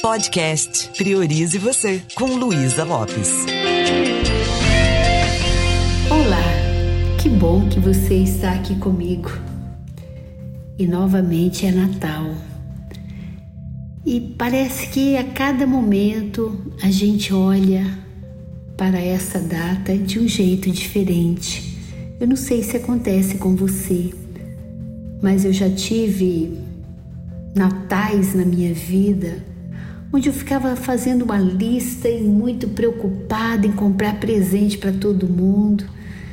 Podcast Priorize Você, com Luísa Lopes. Olá, que bom que você está aqui comigo. E novamente é Natal. E parece que a cada momento a gente olha para essa data de um jeito diferente. Eu não sei se acontece com você, mas eu já tive natais na minha vida onde eu ficava fazendo uma lista e muito preocupada em comprar presente para todo mundo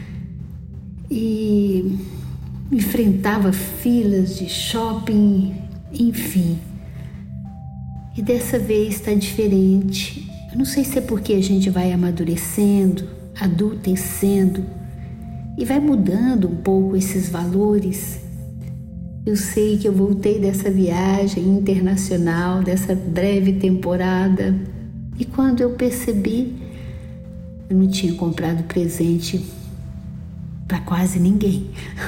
e enfrentava filas de shopping, enfim. E dessa vez está diferente. Eu não sei se é porque a gente vai amadurecendo, adultecendo e vai mudando um pouco esses valores. Eu sei que eu voltei dessa viagem internacional, dessa breve temporada, e quando eu percebi, eu não tinha comprado presente para quase ninguém.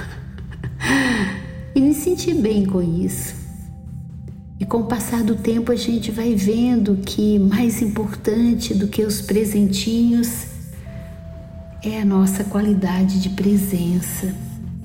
E me senti bem com isso. E com o passar do tempo a gente vai vendo que mais importante do que os presentinhos é a nossa qualidade de presença.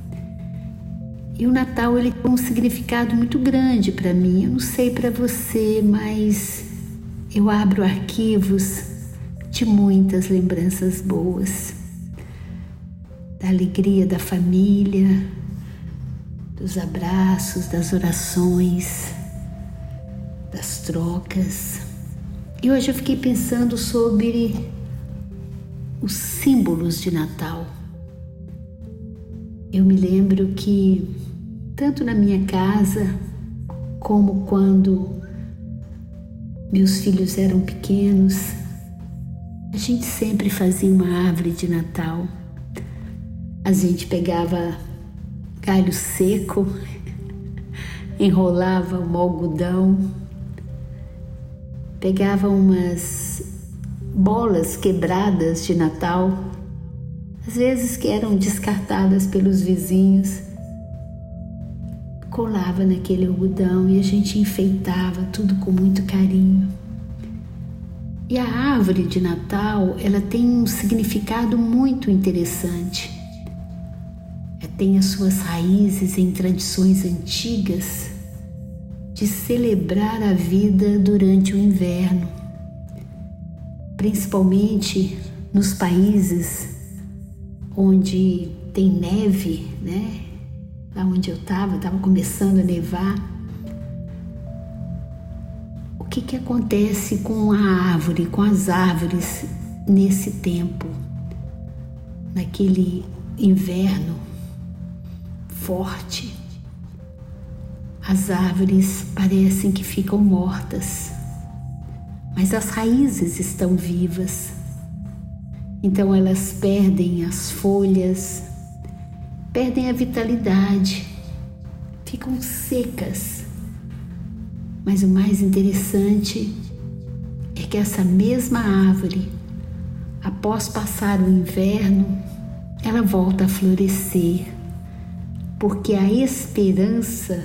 E o Natal ele tem um significado muito grande para mim. Eu não sei para você, mas eu abro arquivos de muitas lembranças boas. Da alegria da família, dos abraços, das orações, das trocas. E hoje eu fiquei pensando sobre os símbolos de Natal. Eu me lembro que tanto na minha casa, como quando meus filhos eram pequenos, a gente sempre fazia uma árvore de Natal. A gente pegava galho seco, enrolava um algodão, pegava umas bolas quebradas de Natal, às vezes que eram descartadas pelos vizinhos, colava naquele algodão e a gente enfeitava tudo com muito carinho. E a árvore de Natal, ela tem um significado muito interessante. Tem as suas raízes em tradições antigas de celebrar a vida durante o inverno, principalmente nos países onde tem neve, né? Lá onde eu estava começando a nevar. O que acontece com a árvore, com as árvores nesse tempo, naquele inverno forte? As árvores parecem que ficam mortas, mas as raízes estão vivas. Então elas perdem as folhas, perdem a vitalidade, ficam secas. Mas o mais interessante é que essa mesma árvore, após passar o inverno, ela volta a florescer, porque a esperança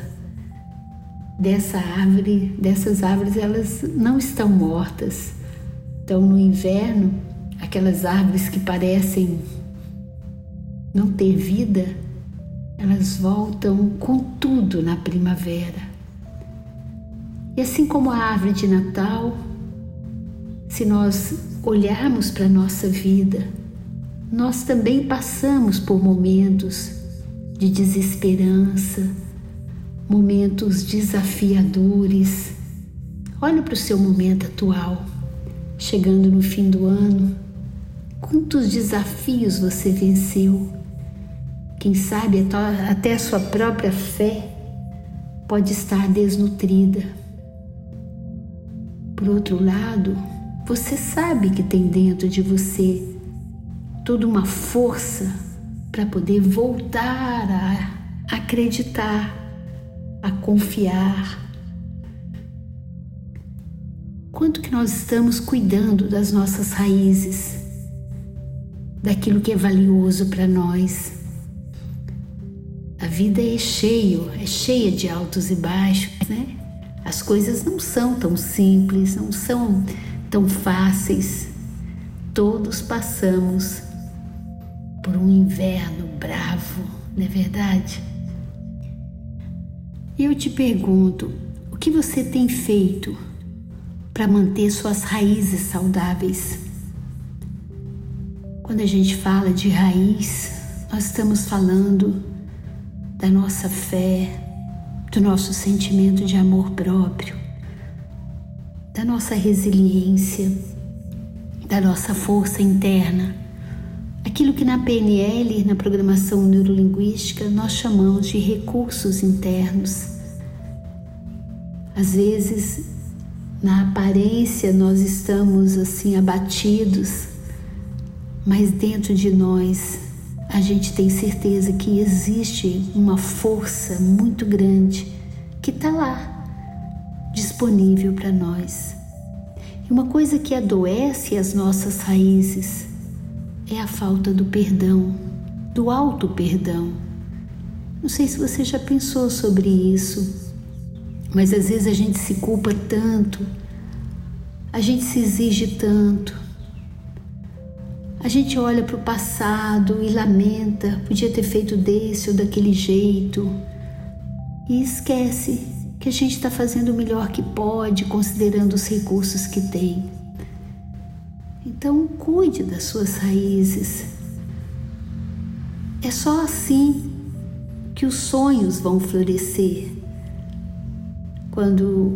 dessas árvores, elas não estão mortas. Então no inverno, aquelas árvores que parecem não ter vida, elas voltam com tudo na primavera. E assim como a árvore de Natal, se nós olharmos para a nossa vida, nós também passamos por momentos de desesperança, momentos desafiadores. Olha para o seu momento atual, chegando no fim do ano. Quantos desafios você venceu? Quem sabe até a sua própria fé pode estar desnutrida. Por outro lado, você sabe que tem dentro de você toda uma força para poder voltar a acreditar, a confiar. Quanto que nós estamos cuidando das nossas raízes, daquilo que é valioso para nós. A vida é cheia de altos e baixos, né? A As coisas não são tão simples, não são tão fáceis. Todos passamos por um inverno bravo, não é verdade? E eu te pergunto, o que você tem feito para manter suas raízes saudáveis? Quando a gente fala de raiz, nós estamos falando da nossa fé, do nosso sentimento de amor próprio, da nossa resiliência, da nossa força interna, aquilo que na PNL, na programação neurolinguística, nós chamamos de recursos internos. Às vezes, na aparência, nós estamos assim abatidos, mas dentro de nós a gente tem certeza que existe uma força muito grande que está lá, disponível para nós. E uma coisa que adoece as nossas raízes é a falta do perdão, do auto-perdão. Não sei se você já pensou sobre isso, mas às vezes a gente se culpa tanto, a gente se exige tanto. A gente olha para o passado e lamenta, podia ter feito desse ou daquele jeito, e esquece que a gente está fazendo o melhor que pode, considerando os recursos que tem. Então, cuide das suas raízes. É só assim que os sonhos vão florescer. Quando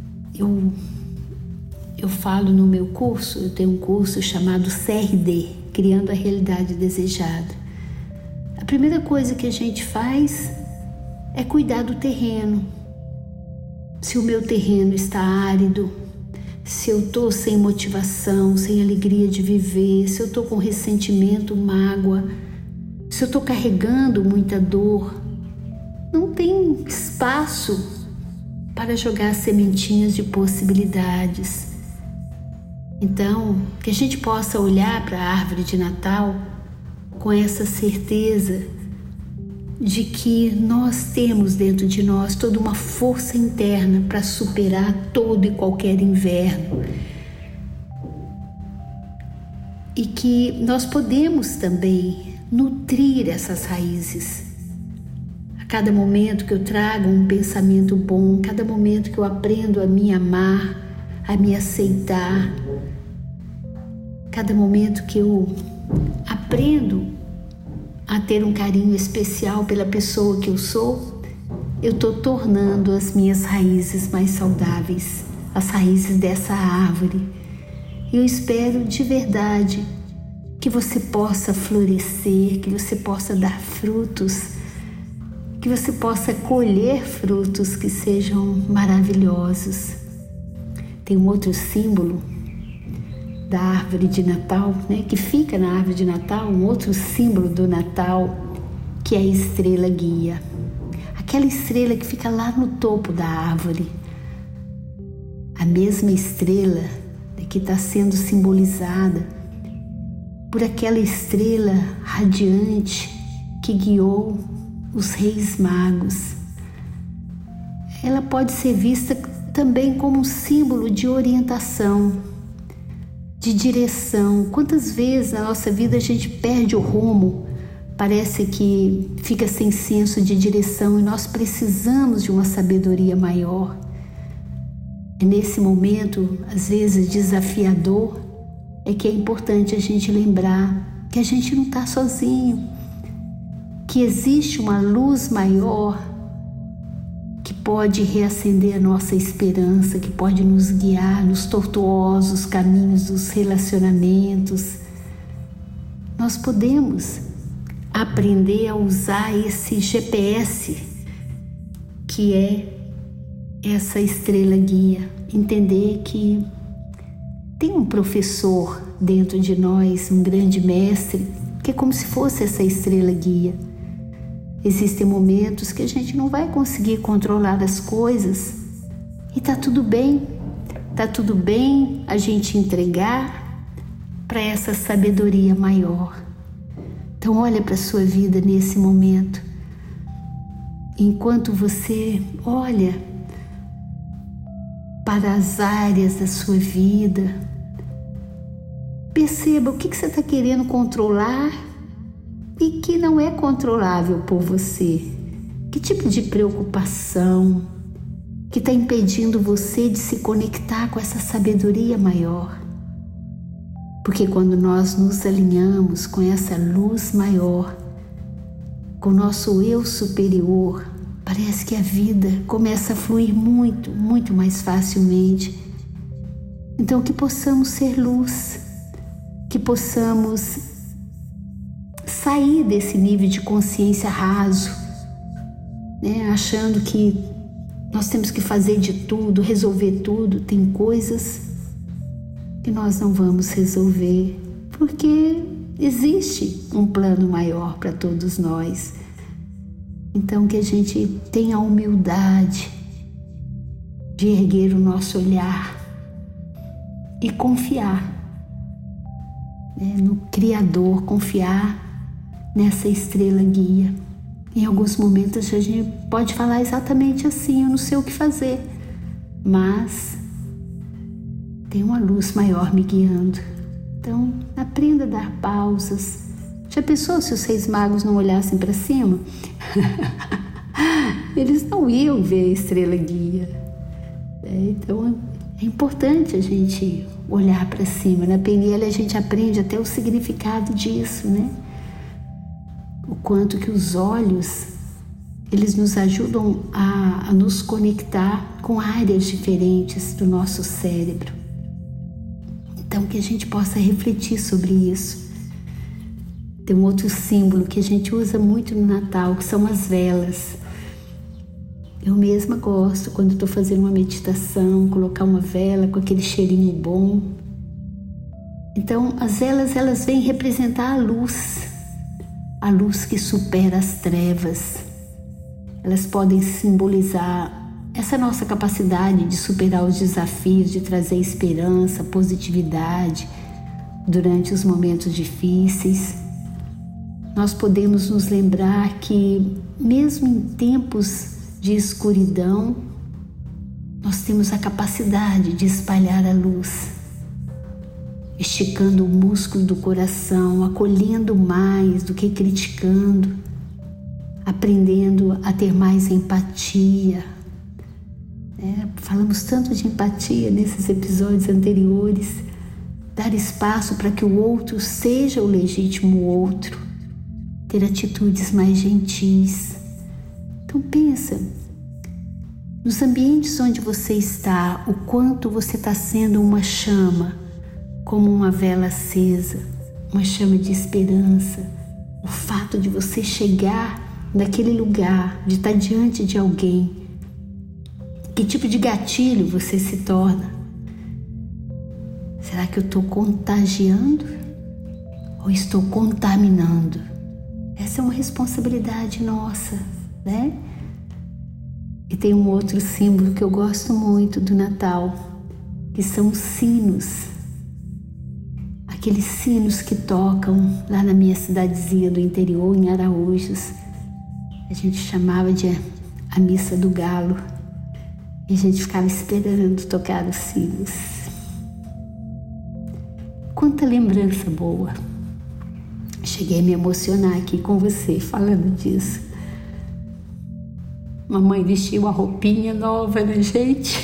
eu falo no meu curso, eu tenho um curso chamado CRD, Criando a Realidade Desejada. A primeira coisa que a gente faz é cuidar do terreno. Se o meu terreno está árido, se eu estou sem motivação, sem alegria de viver, se eu estou com ressentimento, mágoa, se eu estou carregando muita dor, não tem espaço para jogar sementinhas de possibilidades. Então, que a gente possa olhar para a árvore de Natal com essa certeza de que nós temos dentro de nós toda uma força interna para superar todo e qualquer inverno. E que nós podemos também nutrir essas raízes. A cada momento que eu trago um pensamento bom, cada momento que eu aprendo a me amar, a me aceitar, cada momento que eu aprendo a ter um carinho especial pela pessoa que eu sou, eu estou tornando as minhas raízes mais saudáveis, as raízes dessa árvore. Eu espero de verdade que você possa florescer, que você possa dar frutos, que você possa colher frutos que sejam maravilhosos. Tem um outro símbolo da árvore de Natal, que fica na árvore de Natal, um outro símbolo do Natal, que é a estrela guia. Aquela estrela que fica lá no topo da árvore. A mesma estrela que está sendo simbolizada por aquela estrela radiante que guiou os reis magos. Ela pode ser vista também como um símbolo de orientação, de direção. Quantas vezes na nossa vida a gente perde o rumo, parece que fica sem senso de direção e nós precisamos de uma sabedoria maior. É nesse momento, às vezes desafiador, é que é importante a gente lembrar que a gente não está sozinho, que existe uma luz maior que pode reacender a nossa esperança, que pode nos guiar nos tortuosos caminhos dos relacionamentos. Nós podemos aprender a usar esse GPS que é essa estrela guia, entender que tem um professor dentro de nós, um grande mestre, que é como se fosse essa estrela guia. Existem momentos que a gente não vai conseguir controlar as coisas e tá tudo bem a gente entregar para essa sabedoria maior. Então olha para a sua vida nesse momento. Enquanto você olha para as áreas da sua vida. Perceba o que você está querendo controlar e que não é controlável por você. Que tipo de preocupação que está impedindo você de se conectar com essa sabedoria maior? Porque quando nós nos alinhamos com essa luz maior, com o nosso eu superior, parece que a vida começa a fluir muito, muito mais facilmente. Então, que possamos ser luz, que possamos sair desse nível de consciência raso, né? Achando que nós temos que fazer de tudo, resolver tudo. Tem coisas que nós não vamos resolver, porque existe um plano maior para todos nós. Então, que a gente tenha a humildade de erguer o nosso olhar e confiar, né, no Criador, confiar nessa estrela guia. Em alguns momentos a gente pode falar exatamente assim: eu não sei o que fazer, mas tem uma luz maior me guiando. Então, aprenda a dar pausas. Já pensou se os Reis Magos não olhassem para cima? Eles não iam ver a estrela guia. Então, é importante a gente olhar para cima. Na PNL a gente aprende até o significado disso, né? O quanto que os olhos, eles nos ajudam a nos conectar com áreas diferentes do nosso cérebro. Então, que a gente possa refletir sobre isso. Tem um outro símbolo que a gente usa muito no Natal, que são as velas. Eu mesma gosto, quando estou fazendo uma meditação, colocar uma vela com aquele cheirinho bom. Então, as velas, elas vêm representar a luz que supera as trevas. Elas podem simbolizar essa nossa capacidade de superar os desafios, de trazer esperança, positividade durante os momentos difíceis. Nós podemos nos lembrar que, mesmo em tempos de escuridão, nós temos a capacidade de espalhar a luz, esticando o músculo do coração, acolhendo mais do que criticando, aprendendo a ter mais empatia. Falamos tanto de empatia nesses episódios anteriores. Dar espaço para que o outro seja o legítimo outro. Ter atitudes mais gentis. Então pensa, nos ambientes onde você está, o quanto você está sendo uma chama, como uma vela acesa, uma chama de esperança. O fato de você chegar naquele lugar, de estar diante de alguém, que tipo de gatilho você se torna? Será que eu estou contagiando ou estou contaminando? Essa é uma responsabilidade nossa, né? E tem um outro símbolo que eu gosto muito do Natal, que são os sinos. Aqueles sinos que tocam lá na minha cidadezinha do interior, em Araújos. A gente chamava de a missa do galo. E a gente ficava esperando tocar os sinos. Quanta lembrança boa. Cheguei a me emocionar aqui com você falando disso. Mamãe vestia uma roupinha nova na gente.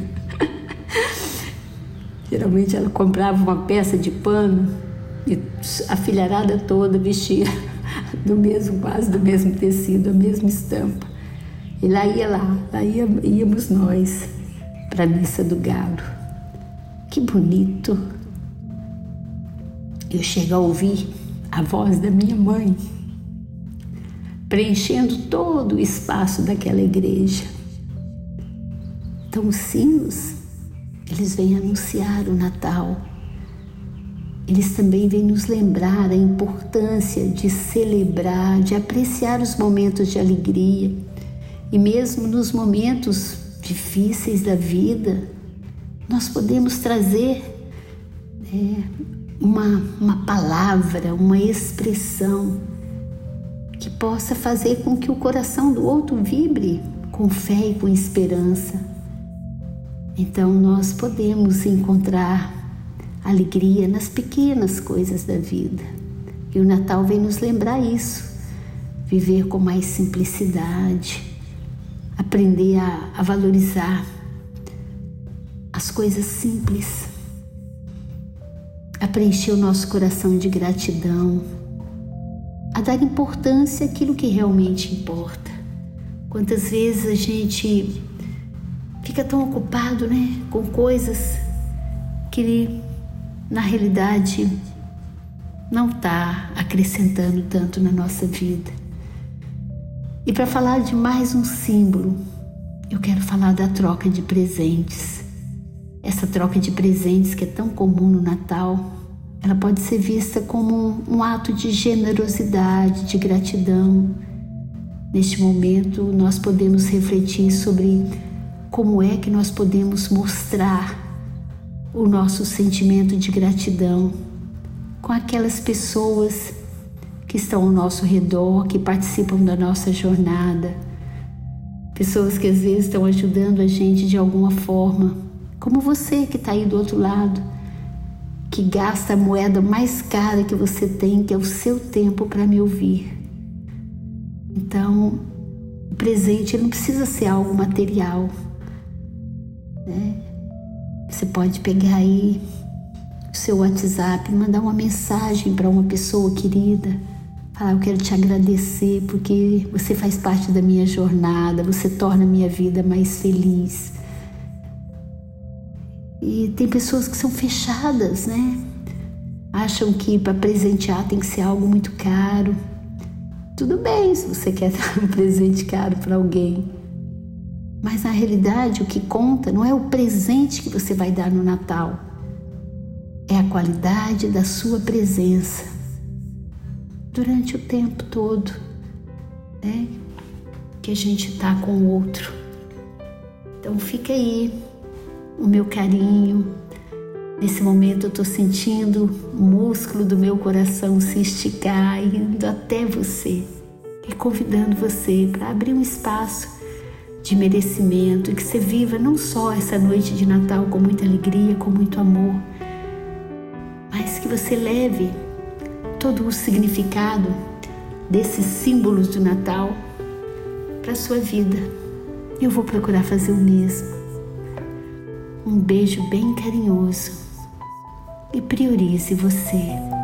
Geralmente ela comprava uma peça de pano e a filharada toda vestia quase do mesmo tecido, a mesma estampa. E lá íamos nós para a missa do galo. Que bonito! Eu chego a ouvir a voz da minha mãe, preenchendo todo o espaço daquela igreja. Então os sinos, eles vêm anunciar o Natal. Eles também vêm nos lembrar a importância de celebrar, de apreciar os momentos de alegria. E mesmo nos momentos difíceis da vida, nós podemos trazer uma palavra, uma expressão que possa fazer com que o coração do outro vibre com fé e com esperança. Então nós podemos encontrar alegria nas pequenas coisas da vida. E o Natal vem nos lembrar isso. Viver com mais simplicidade, aprender a valorizar as coisas simples, a preencher o nosso coração de gratidão, a dar importância àquilo que realmente importa. Quantas vezes a gente fica tão ocupado, com coisas que na realidade não está acrescentando tanto na nossa vida. E para falar de mais um símbolo, eu quero falar da troca de presentes. Essa troca de presentes que é tão comum no Natal, ela pode ser vista como um ato de generosidade, de gratidão. Neste momento, nós podemos refletir sobre como é que nós podemos mostrar o nosso sentimento de gratidão com aquelas pessoas que estão ao nosso redor, que participam da nossa jornada, pessoas que às vezes estão ajudando a gente de alguma forma, como você que está aí do outro lado, que gasta a moeda mais cara que você tem, que é o seu tempo para me ouvir. Então, o presente não precisa ser algo material, Você pode pegar aí o seu WhatsApp, mandar uma mensagem para uma pessoa querida, falar: eu quero te agradecer porque você faz parte da minha jornada, você torna a minha vida mais feliz. E tem pessoas que são fechadas, Acham que para presentear tem que ser algo muito caro. Tudo bem se você quer dar um presente caro para alguém, mas na realidade o que conta não é o presente que você vai dar no Natal, é a qualidade da sua presença durante o tempo todo, que a gente está com o outro. Então fica aí o meu carinho. Nesse momento eu estou sentindo o músculo do meu coração se esticar, indo até você e convidando você para abrir um espaço de merecimento e que você viva não só essa noite de Natal com muita alegria, com muito amor, mas que você leve todo o significado desses símbolos do Natal para a sua vida. Eu vou procurar fazer o mesmo. Um beijo bem carinhoso e priorize você.